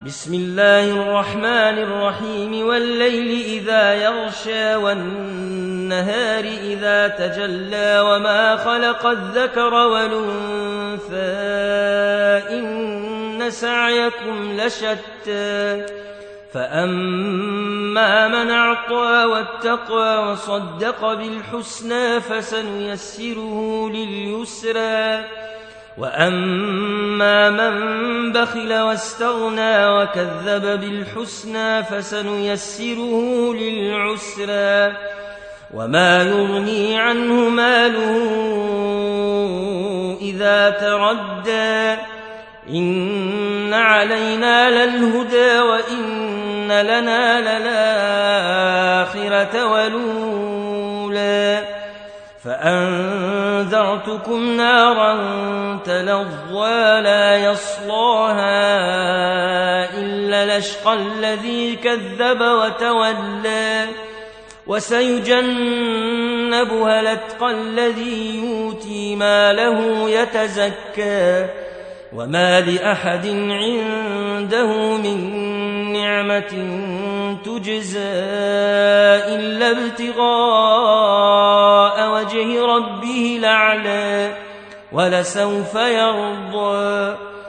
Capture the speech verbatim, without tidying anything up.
بسم الله الرحمن الرحيم والليل إذا يغشى والنهار إذا تجلى وما خلق الذكر والأنثى إن سعيكم لشتى فأما من أعطى واتقى وصدق بالحسنى فسنيسره لليسرى وأما من بخل واستغنى وكذب بالحسنى فسنيسره للعسرى وما يغني عنه ماله إذا تردى إن علينا للهدى وإن لنا للآخرة والأولى فأنذرتكم نارا تلظى لا يصلاها إلا الأشقى الذي كذب وتولى وسيجنبها الأتقى الذي يؤتي ماله يتزكى وما لأحد عنده من نعمة تجزى إلا ابتغاء وجه ربه الأعلى ولسوف يرضى